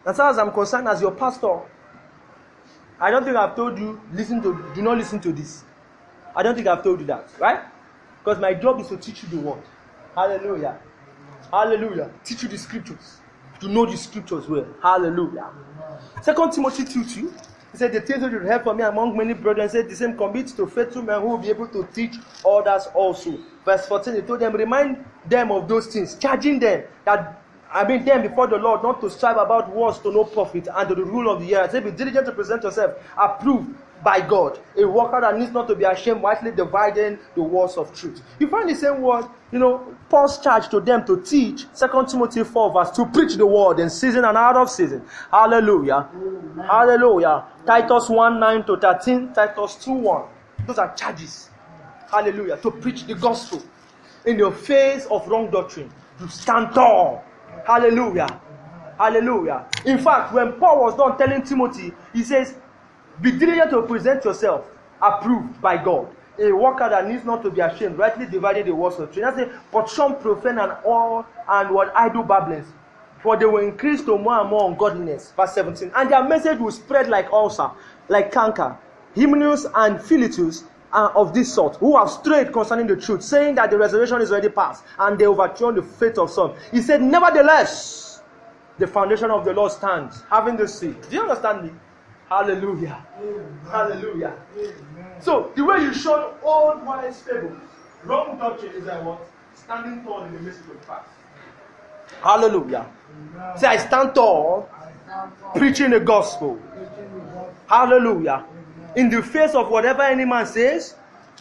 As far as I'm concerned, as your pastor, I don't think I've told you, do not listen to this. I don't think I've told you that, right? Because my job is to teach you the word. Hallelujah. Hallelujah. Teach you the scriptures. To know the scriptures well. Hallelujah. 2 Timothy 2:2. He said, the things that you heard from me among many brethren, said the same commit to faithful men who will be able to teach others also. Verse 14, he told them, remind them of those things, charging them them before the Lord, not to strive about words to no profit and to the rule of the year. Say, be diligent to present yourself approved by God, a worker that needs not to be ashamed, rightly dividing the words of truth. You find the same word, Paul's charge to them to teach, 2 Timothy 4 verse, to preach the word in season and out of season. Hallelujah. Amen. Hallelujah. Titus 1:9 to 13, Titus 2:1. Those are charges. Hallelujah. To preach the gospel in the face of wrong doctrine. To stand tall. Hallelujah. Hallelujah. In fact, when Paul was done telling Timothy, he says, be diligent to present yourself approved by God, a worker that needs not to be ashamed, rightly dividing the words of truth. I say, but some profane and what idle babblings, for they will increase to more and more ungodliness. Verse 17. And their message will spread like ulcer, like canker. Hymenaeus and Philetus of this sort, who have strayed concerning the truth, saying that the resurrection is already past, and they overthrown the faith of some. He said, nevertheless, the foundation of the Lord stands, having the seal. Do you understand me? Hallelujah. Amen. Hallelujah. Amen. So, the way you showed old wise fables, wrong doctrine is like what? Standing tall in the midst of the past. Hallelujah. Amen. Say, I stand tall, preaching the gospel. Hallelujah. Amen. In the face of whatever any man says,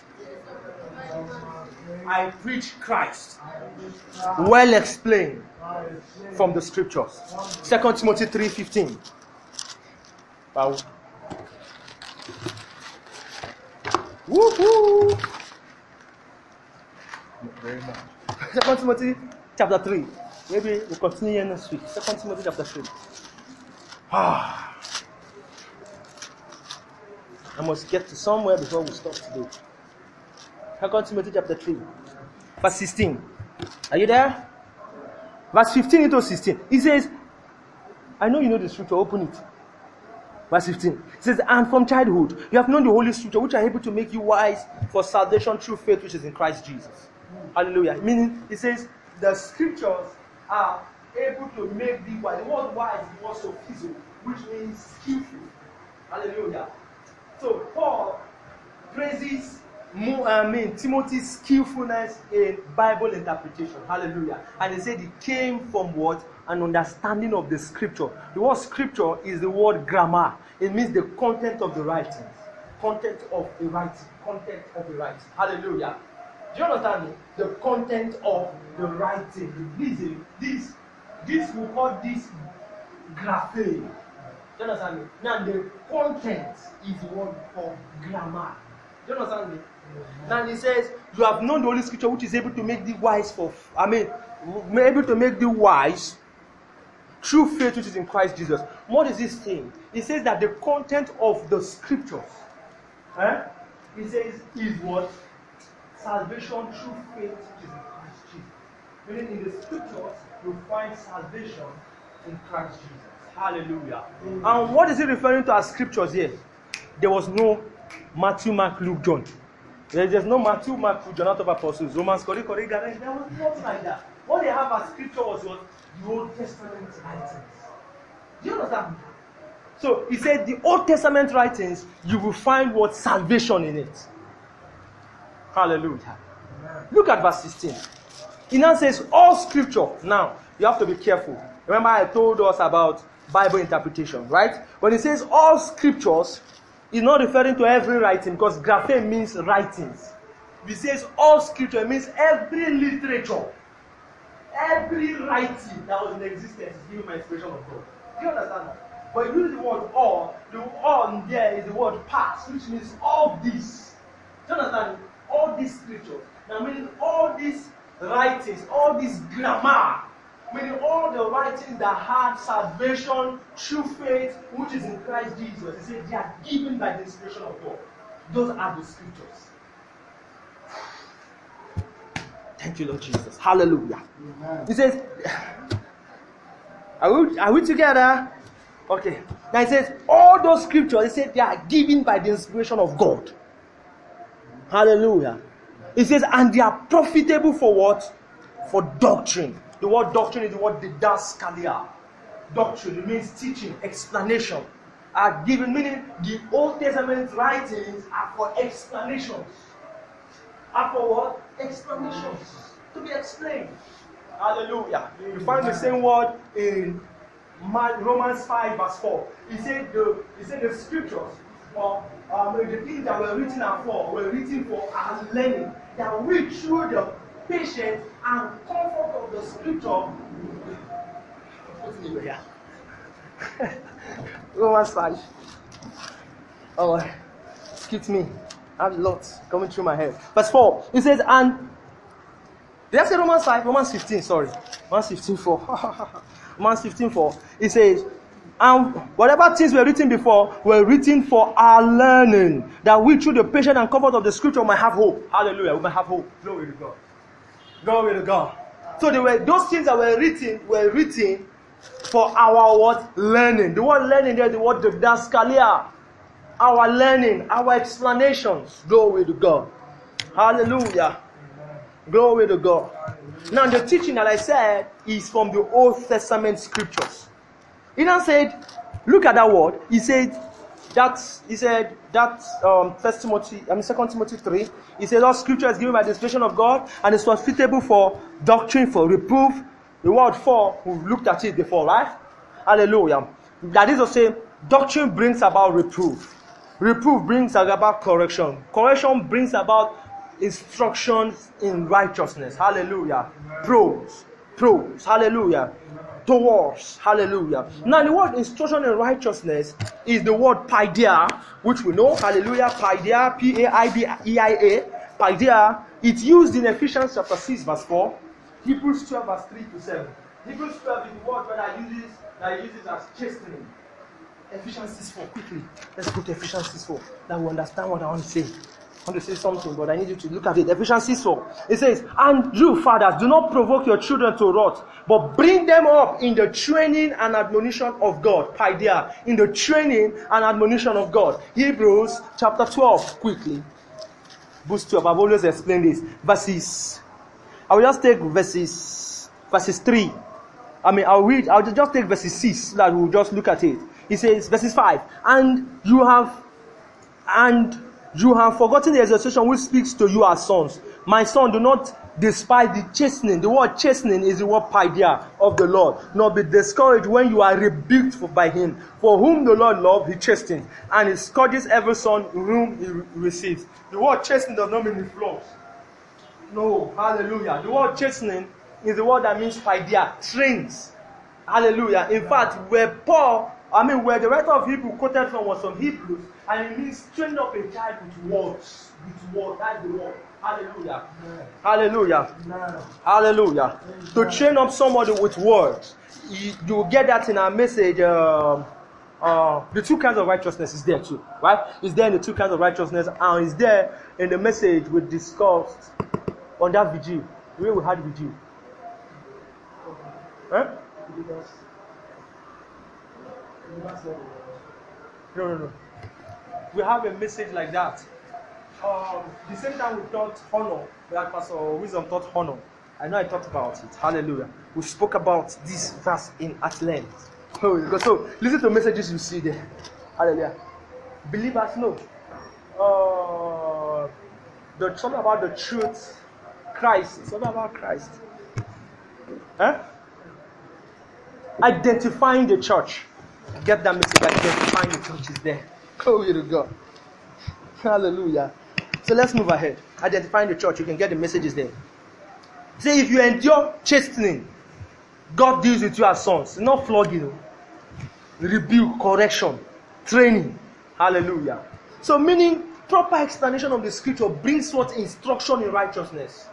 I preach Christ. Well explained from the scriptures. 2 Timothy 3:15. Wow. Woohoo! Very much. 2 Timothy chapter 3. Maybe we'll continue next week. 2 Timothy chapter 3. I must get to somewhere before we stop today. 2 Timothy chapter 3. Verse 16. Are you there? Verse 15 into 16. He says, I know you know the scripture, open it. Verse 15. It says, and from childhood, you have known the Holy Scripture, which are able to make you wise for salvation through faith, which is in Christ Jesus. Hallelujah. Meaning, it says, the scriptures are able to make thee wise. The word wise is the word sophizo, which means skillful. Hallelujah. So, Paul praises Timothy's skillfulness in Bible interpretation. Hallelujah. And he said it came from what? An understanding of the scripture. The word scripture is the word grammar. It means the content of the writings. Content of the writing. Content of the writing. Hallelujah. Do you understand me? The content of the writing. This we call this graphe. Do you understand me? Now the content is the word for grammar. Do you understand me? Now he says, you have known the Holy Scripture, which is able to make thee wise able to make thee wise through faith which is in Christ Jesus. What is this thing? He says that the content of the scriptures, he says, is what? Salvation through faith which is in Christ Jesus. Meaning in the scriptures, you find salvation in Christ Jesus. Hallelujah. Mm-hmm. And what is he referring to as scriptures here? There was no Matthew, Mark, Luke, John. There's no Matthew, Mark, Luke, John out of Apostles, Romans, Corinthians. There was nothing like that. What they have as scripture was what? The Old Testament writings. Do you understand? So he said the Old Testament writings, you will find what? Salvation in it. Hallelujah. Amen. Look at verse 16. He now says all scripture. Now, you have to be careful. Remember I told us about Bible interpretation, right? When he says all scriptures, he's not referring to every writing, because graphe means writings. If he says all scripture, it means every literature. Every writing that was in existence is given by inspiration of God. Do you understand that? But if you use the word all, the all in there is the word past, which means all this. Do you understand? All these scriptures. Now meaning all these writings, all this grammar, meaning all the writings that had salvation through faith, which is in Christ Jesus. He said they are given by the inspiration of God. Those are the scriptures. Thank you, Lord Jesus. Hallelujah. Amen. He says, are we together? Okay. Now it says, all those scriptures, it says they are given by the inspiration of God. Hallelujah. It says, and they are profitable for what? For doctrine. The word doctrine is the word didaskalia. Doctrine, it means teaching, explanation. Are given, meaning the Old Testament writings are for explanations. Are for what? Explanations. To be explained. Hallelujah. You find the same word in Romans 5 verse 4. He said the scriptures, the things that were written were written for our learning, that we through the patience and comfort of the scripture. Romans 5. Oh, excuse me. I have lots coming through my head. Verse 4. It says, and did I say Romans 5? Romans 15, sorry. Romans 15, 4. Romans 15, 4. It says, and whatever things were written before were written for our learning, that we through the patience and comfort of the scripture might have hope. Hallelujah. We might have hope. Glory to God. Glory to God. So those things that were written for our what? Learning. The word learning there, the word didaskalia. Our learning, our explanations. Glory to God. Hallelujah. Glory to God. Now the teaching that I said is from the Old Testament scriptures. He now said, look at that word. He said that 2 Timothy 3. He said all scripture is given by the inspiration of God and is suitable for doctrine, for reproof. The word for, we looked at it before, right? Hallelujah. That is to say, doctrine brings about reproof. Reproof brings about correction. Correction brings about instructions in righteousness. Hallelujah. Pros. Hallelujah. Towards. Hallelujah. Now the word instruction in righteousness is the word paideia, which we know. Hallelujah. Paideia. P-A-I-D-E-I-A. Paideia. It's used in Ephesians chapter 6 verse 4. Hebrews 12 verse 3 to 7. Hebrews 12 is the word that uses as chastening. Ephesians 6:4, quickly. Let's go to Ephesians 6:4. That we understand what I want to say. I want to say something, but I need you to look at it. Ephesians 6:4. It says, and you, fathers, do not provoke your children to wrath, but bring them up in the training and admonition of God. Paideia. In the training and admonition of God. Hebrews chapter 12, quickly. Verse 12. I've always explained this. Verses. I will just take verses 3. I'll just take verses 6 so that we'll just look at it. He says, verses 5, and you have forgotten the exhortation which speaks to you as sons. My son, do not despise the chastening. The word chastening is the word paideia of the Lord. Nor be discouraged when you are rebuked by him. For whom the Lord loves, he chastens, and he scourges every son whom he receives. The word chastening does not mean he flogs. No, hallelujah. The word chastening is the word that means paideia, trains. Hallelujah. In fact, where the writer of Hebrews quoted from was from Hebrews, and it means train up a child with words. That's the word. Hallelujah. Amen. Hallelujah. Amen. Hallelujah. Amen. To train up somebody with words. You will get that in our message. The two kinds of righteousness is there too, right? It's there in the two kinds of righteousness, and it's there in the message we discussed on that vigil. Where we had vigil. Huh? No. We have a message like that. The same time we taught honor, like Pastor Wisdom taught honor. I know I talked about it. Hallelujah. We spoke about this verse at length. So listen to messages you see there. Hallelujah. Believers know. It's all about the truth. Christ. It's all about Christ. Huh? Identifying the church. Get that message. Identifying the church is there. Glory to God. Hallelujah. So let's move ahead. Identifying the church. You can get the messages there. Say if you endure chastening, God deals with you as sons. Not flogging. Rebuke, correction, training. Hallelujah. So meaning proper explanation of the scripture brings forth instruction in righteousness.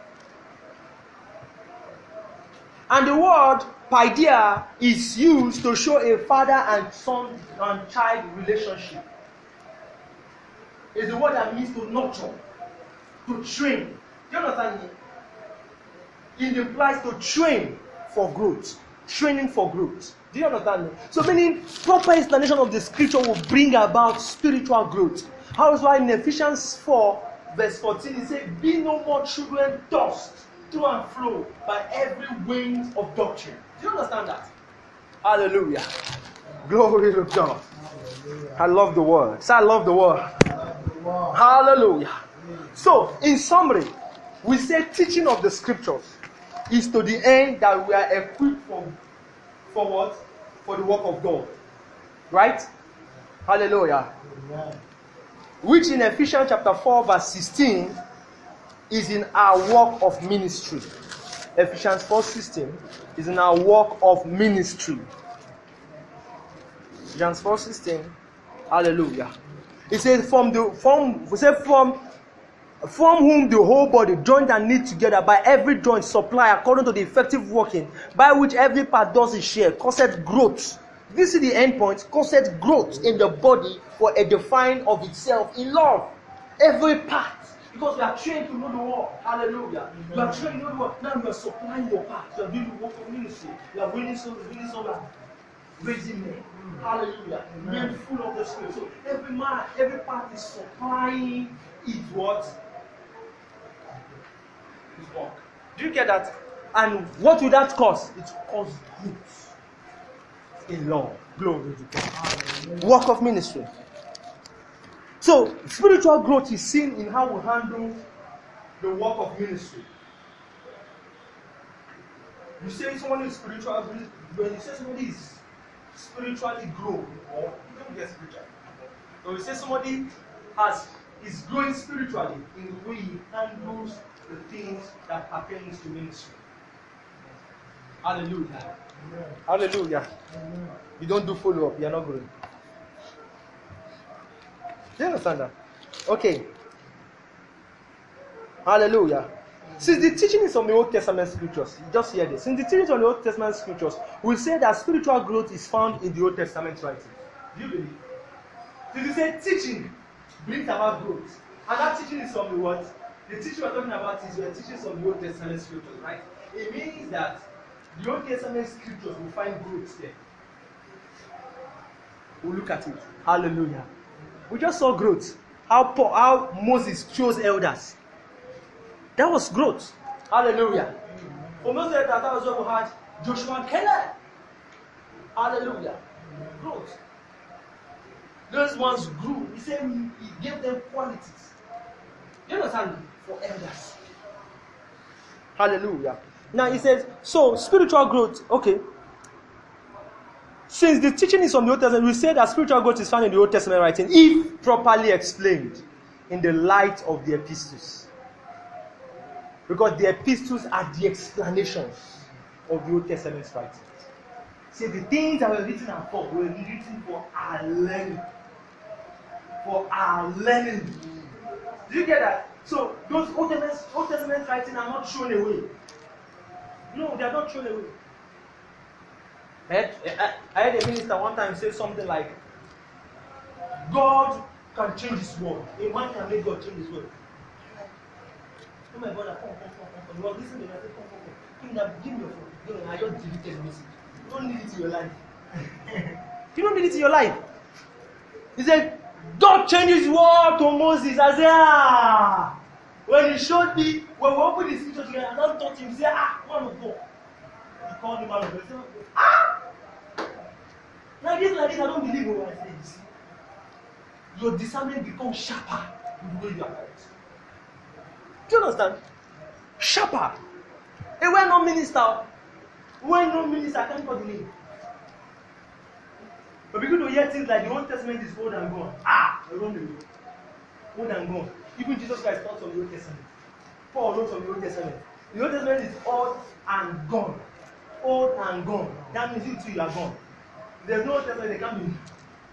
And the word paideia is used to show a father and son and child relationship. It's the word that means to nurture, to train. Do you understand me? It implies to train for growth. Training for growth. Do you understand me? So meaning proper explanation of the scripture will bring about spiritual growth. How is why in Ephesians 4 verse 14 it says, be no more children tossed to and fro by every wind of doctrine. Do you understand that? Hallelujah. Glory to God. I love the word. Say I love the word. Hallelujah. So in summary, we say teaching of the scriptures is to the end that we are equipped for what? For the work of God. Right? Hallelujah. Amen. Which in Ephesians chapter 4 verse 16 is in our work of ministry. Ephesians 4:16 is in our work of ministry. Ephesians 4:16. Hallelujah. It says from whom the whole body joined and knit together by every joint supply according to the effective working by which every part does its share, causeth growth. This is the end point, causeth growth in the body for edifying of itself in love. Every part. Because we are trained to know the word. Hallelujah. You are trained to know the word. Now you are supplying your part. You are doing the work of ministry. You are winning souls, raising men. Hallelujah. Men full of the Spirit. So every man, every part is supplying it what? His work. Do you get that? And what will that cause? It will cause growth in love. Glory to God. Work of ministry. So spiritual growth is seen in how we handle the work of ministry. You say somebody is spiritual, when you say somebody is spiritually grown, or you don't get spiritual. So you say somebody is growing spiritually in the way he handles the things that pertains to ministry. Hallelujah. Amen. Hallelujah. Amen. You don't do follow up, you are not growing. Do you understand that? Okay. Hallelujah. Since the teaching is from the Old Testament scriptures, just hear this. Since the teaching is from the Old Testament scriptures, we say that spiritual growth is found in the Old Testament writing. Do you believe? Since you say teaching brings about growth, and that teaching is from the what? The teaching we're talking about is the teachings from the Old Testament scriptures, right? It means that the Old Testament scriptures will find growth there. We'll look at it. Hallelujah. We just saw growth. How Moses chose elders. That was growth. Hallelujah. For most of that was what we had Joshua and Caleb. Hallelujah. Growth. Those ones grew. He said he gave them qualities. You understand? For elders. Hallelujah. Now he says, so spiritual growth, okay. Since the teaching is from the Old Testament, we say that spiritual growth is found in the Old Testament writing, if properly explained in the light of the epistles. Because the epistles are the explanations of the Old Testament writings. See, the things that were written were written for our learning. For our learning. Do you get that? So, those Old Testament writings are not thrown away. No, they are not thrown away. I heard a minister one time say something like, God can change his word. A man can make God change his word. Oh my brother, come. You are listening to me, I say, come. Give me your phone. I just deleted the message. You don't need it in your life. You don't need it in your life. He said, God changed his word to Moses. I said, when he showed me, when we opened the scripture together, I don't touch him. He said, man of God. He called him man of God. He said, like this, I don't believe what I say. You see, your discernment becomes sharper with the way you are right. Do you understand? Sharper. And we're not minister. I can't call the name. But because to hear things like the Old Testament is old and gone. I don't know. Old and gone. Even Jesus Christ taught from the Old Testament. Paul wrote from the Old Testament. The Old Testament is old and gone. Old and gone. That means you too, you are gone. There's no Old Testament, they can't be.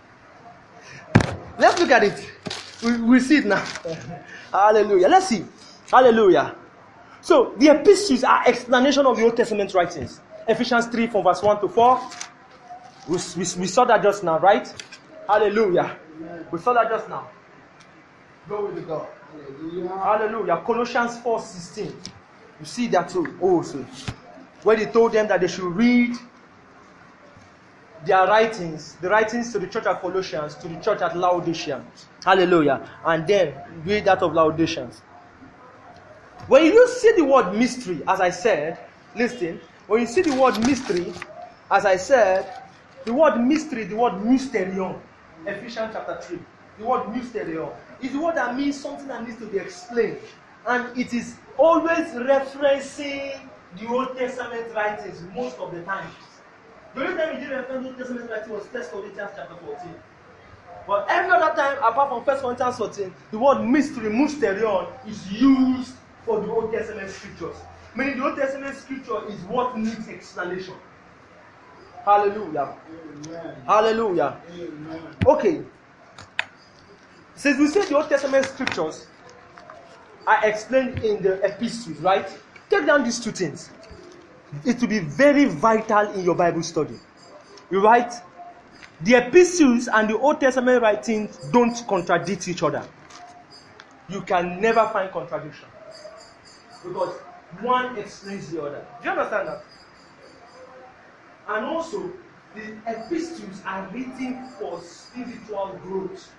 Let's look at it. We see it now. Hallelujah. Let's see. Hallelujah. So, the epistles are explanation of the Old Testament writings. Ephesians 3 from verse 1 to 4. We saw that just now, right? Hallelujah. Amen. We saw that just now. Glory to God. Hallelujah. Hallelujah. Colossians 4:16. You see that too. Also. Where he told them that they should read their writings, the writings to the church at Colossians, to the church at Laodicea. Hallelujah. And then read that of Laodiceans. When you see the word mystery, as I said, listen, when you see the word mystery, as I said, the word mystery, the word mysterion, Ephesians chapter 3, the word mysterion is the word that means something that needs to be explained. And it is always referencing the Old Testament writings most of the time. The only time we did reference the Old Testament writing was 1 Corinthians chapter 14. But every other time, apart from 1 Corinthians 14, the word mystery, mysterion, is used for the Old Testament scriptures. Meaning the Old Testament scripture is what needs explanation. Hallelujah. Amen. Hallelujah. Amen. Okay. Since we say the Old Testament scriptures are explained in the epistles, right? Take down these two things. It will be very vital in your Bible study. You write, the epistles and the Old Testament writings don't contradict each other. You can never find contradiction. Because one explains the other. Do you understand that? And also, the epistles are written for spiritual growth.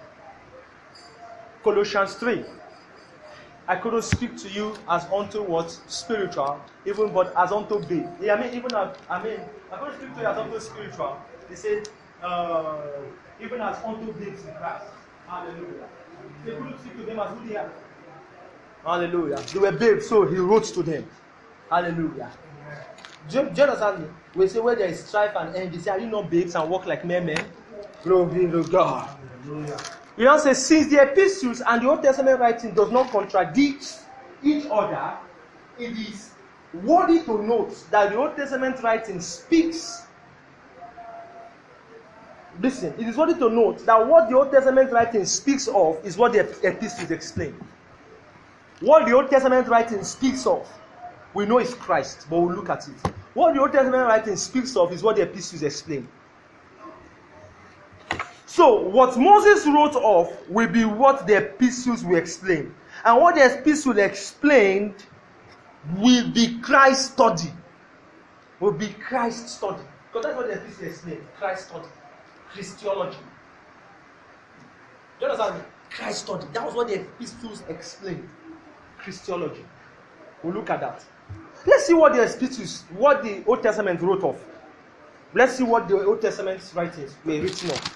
Colossians 3. I couldn't speak to you as unto what? Spiritual, even but as unto babe. I couldn't speak to you as unto spiritual. They said, even as unto babes in Christ. Hallelujah. They couldn't speak to them as who they are. Hallelujah. They were babes, so he wrote to them. Hallelujah. Do you understand me? We say where there is strife and envy, say, are you not babes and walk like mere men? Glory to God. Hallelujah. You know, say, since the epistles and the Old Testament writing does not contradict each other, it is worthy to note that the Old Testament writing speaks. Listen, it is worthy to note that what the Old Testament writing speaks of is what the epistles explain. What the Old Testament writing speaks of, we know is Christ, but we'll look at it. What the Old Testament writing speaks of is what the epistles explain. So, what Moses wrote of will be what the epistles will explain. And what the epistles explained will be Christ study. Will be Christ study. Because that's what the epistles explain. Christ study. Christology. Do you understand me? Christ study. That was what the epistles explained. Christology. We'll look at that. Let's see what the epistles, what the Old Testament wrote of. Let's see what the Old Testament writings were written of.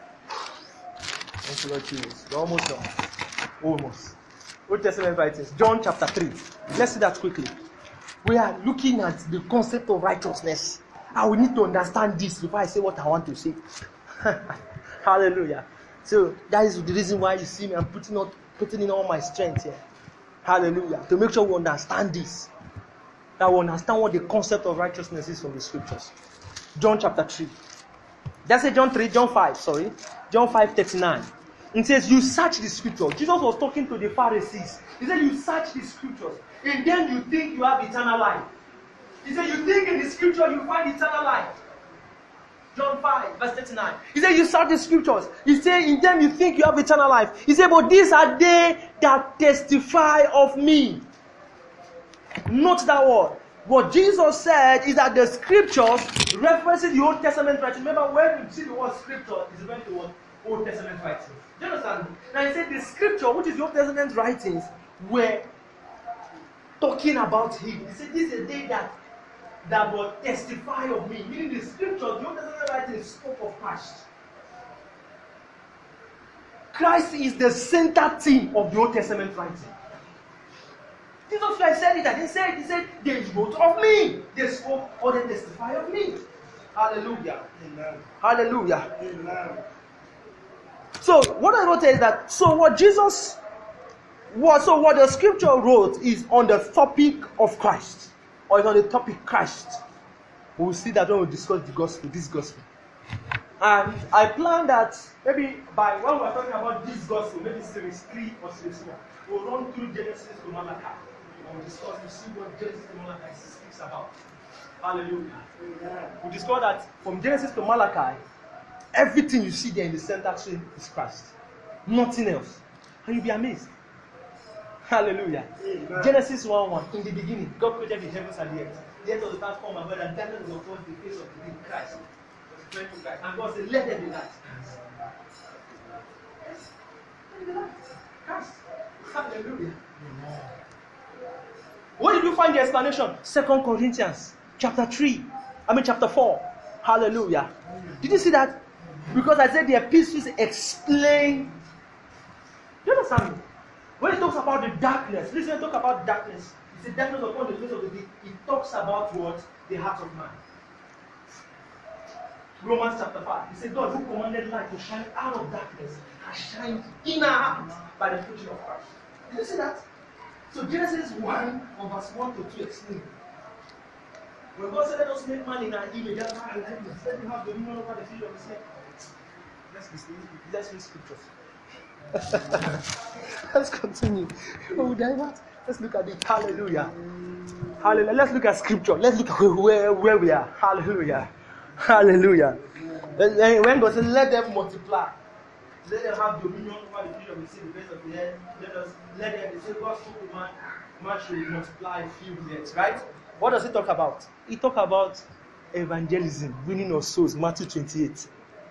We're almost done. Almost. Old Testament writings. John chapter 3. Let's see that quickly. We are looking at the concept of righteousness. And we need to understand this before I say what I want to say. Hallelujah. So that is the reason why you see me. I'm putting in all my strength here. Hallelujah. To make sure we understand this. That we understand what the concept of righteousness is from the scriptures. John chapter 3. That's it, John 5. John 5:39. It says, you search the scriptures. Jesus was talking to the Pharisees. He said, you search the scriptures. In them you think you have eternal life. He said, you think in the scripture you find eternal life. John 5, verse 39. He said, you search the scriptures. He said, in them you think you have eternal life. He said, but these are they that testify of me. Note that word. What Jesus said is that the scriptures referencing the Old Testament writing. Remember, when you see the word scripture, it's referring to what? Old Testament writings. Do you understand? Now he said the scripture, which is the Old Testament writings, were talking about him. He said, this is a day that will testify of me. Meaning the scriptures, the Old Testament writings spoke of Christ. Christ is the center theme of the Old Testament writing. Jesus Christ said it, and he said, they wrote of me. They spoke or they testify of me. Hallelujah. Amen. Hallelujah. Amen. So what I wrote is that what the scripture wrote is on the topic of Christ, or is on the topic Christ. We will see that when we discuss this gospel. And I plan that maybe by when we're talking about this gospel, maybe series 3 or series 4, we'll run through Genesis to Malachi. And we'll discuss, we'll see what Genesis to Malachi speaks about. Hallelujah. We'll discover that from Genesis to Malachi, everything you see there in the center is Christ. Nothing else. And you'll be amazed. Hallelujah. Amen. Genesis 1:1. In the beginning, God created the heavens and the earth. The earth was without form and void, and darkness was upon the face of the deep. Christ. went to Christ. And God said, let there be light. Yes. Let there be light. Christ. Hallelujah. Where did you find the explanation? 2 Corinthians chapter 4. Hallelujah. Did you see that? Because I said the epistles explain. Do you understand me? When it talks about the darkness, listen, it talk about darkness. It's the darkness upon the face of the deep. It talks about what? The heart of man. Romans chapter 5. He said, God who commanded light to shine out of darkness has shined in our hearts by the preaching of Christ. Did you see that? So Genesis 1 from verse 1 to 2 explains. When God said, let us make man in our image, that's why I like this. Let him have dominion over the field of the snake. Let's read scriptures. Let's continue. Oh, what? Let's look at it. Hallelujah. Hallelujah. Let's look at scripture. Let's look at where we are. Hallelujah. Hallelujah. When God said, let them multiply. Let them have dominion over the field of the sea, the base of the earth. Let them, they say, God spoke to man, man should multiply, fill the earth. Right? What does it talk about? It talk about evangelism, winning of souls, Matthew 28.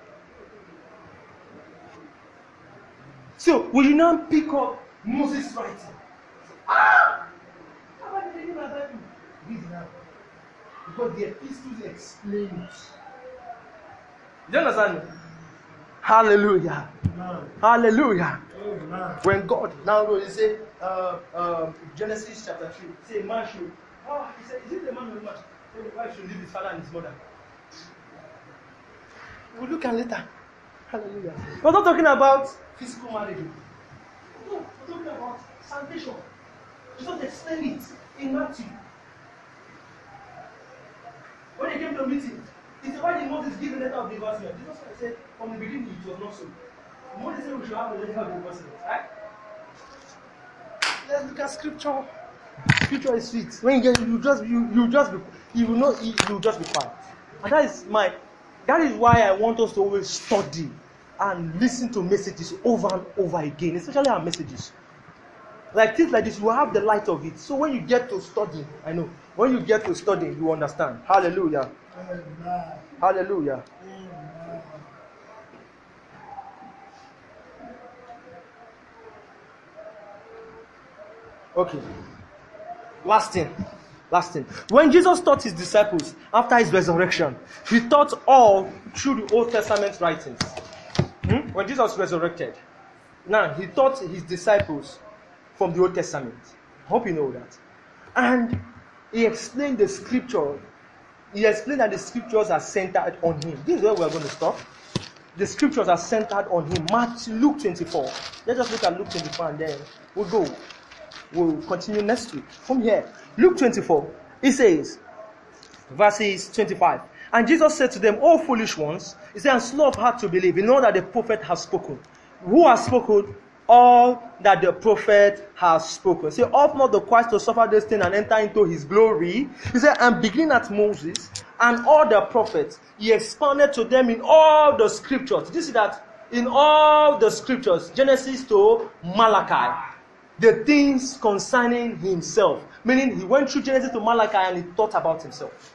So, will you now pick up Moses' writing? How about the reading of that? Read it now. Because the epistles explain it. Do you understand me? Hallelujah. Amen. Hallelujah. Amen. When God, now he said, Genesis chapter 3, say, man should, he said, is it the man or the man? So the wife should leave his father and his mother. We'll look at later. Hallelujah. We're not talking about physical marriage. No, we're talking about salvation. Jesus explained it in Matthew. When they came to a meeting, he said, why did Moses give a letter of divorcement? Jesus said, from the beginning it was not so. Moses said we should have a letter of divorcement, right? Let's look at scripture. Scripture is sweet. When you get it, you will just be quiet. And that is why I want us to always study and listen to messages over and over again, especially our messages. Like things like this, you have the light of it. So when you get to study, when you get to study, you understand. Hallelujah. Amen. Hallelujah. Amen. Okay. Last thing. When Jesus taught his disciples after his resurrection, he taught all through the Old Testament writings. When Jesus resurrected, now he taught his disciples from the Old Testament. I hope you know that. And he explained the scripture. He explained that the scriptures are centered on him. This is where we're going to stop. The scriptures are centered on him. Luke 24. Let's just look at Luke 24 and then we'll continue next week. From here, Luke 24, it says, verses 25. And Jesus said to them, O foolish ones, he said, and slow of heart to believe, in all that the prophet has spoken. Who has spoken? All that the prophet has spoken. Say, ought not the Christ to suffer this thing and enter into his glory? He said, and beginning at Moses and all the prophets, he expounded to them in all the scriptures. Did you see that? In all the scriptures, Genesis to Malachi, the things concerning himself. Meaning, he went through Genesis to Malachi and he thought about himself.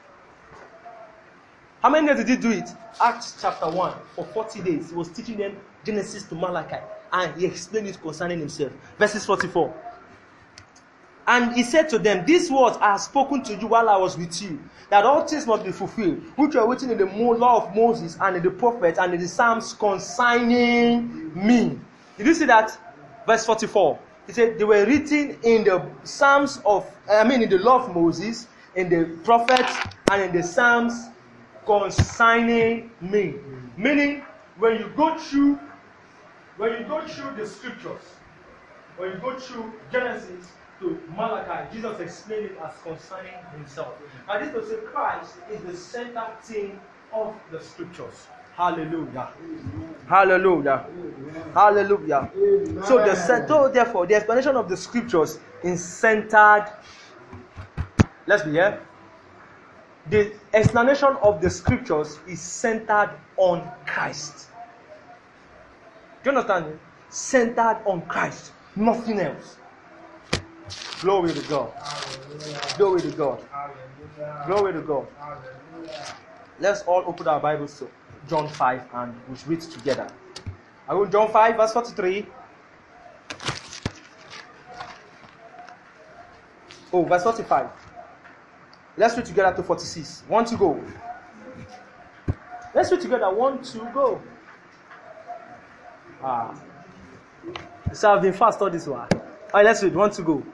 How many days did he do it? Acts chapter 1. For 40 days, he was teaching them Genesis to Malachi. And he explained it concerning himself. Verses 44. And he said to them, these words I have spoken to you while I was with you, that all things must be fulfilled, which were written in the law of Moses and in the prophets and in the Psalms concerning me. Did you see that? Verse 44. He said they were written in the Psalms in the law of Moses, in the prophets, and in the Psalms concerning me. Meaning, when you go through the scriptures, when you go through Genesis to Malachi, Jesus explained it as concerning himself. And this was say Christ is the center thing of the scriptures. Hallelujah. Amen. Hallelujah. Amen. Hallelujah. Amen. So therefore, the explanation of the scriptures is centered. Let's be here. The explanation of the scriptures is centered on Christ. Do you understand me? Centered on Christ. Nothing else. Glory to God. Hallelujah. Glory to God. Hallelujah. Glory to God. Hallelujah. Let's all open our Bibles to John 5 and we'll read together. I will John 5 verse 43. Oh, verse 45. Let's read together to 46. 1 to go. Let's read together. 1 to go. So I've been fast all this while. Alright, let's read. 1 to go.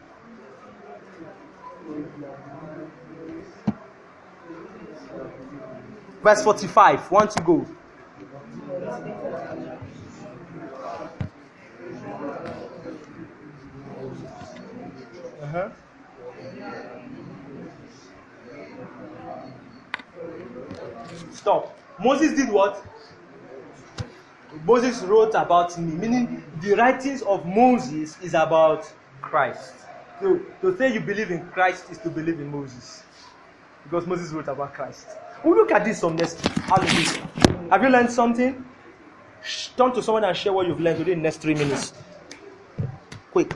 Verse 45. 1 to go. Stop. Moses did what? Moses wrote about me, meaning the writings of Moses is about Christ. So to say you believe in Christ is to believe in Moses, because Moses wrote about Christ. We'll look at this some next week. Hallelujah. Have you learned something? Turn to someone and share what you've learned within the next 3 minutes.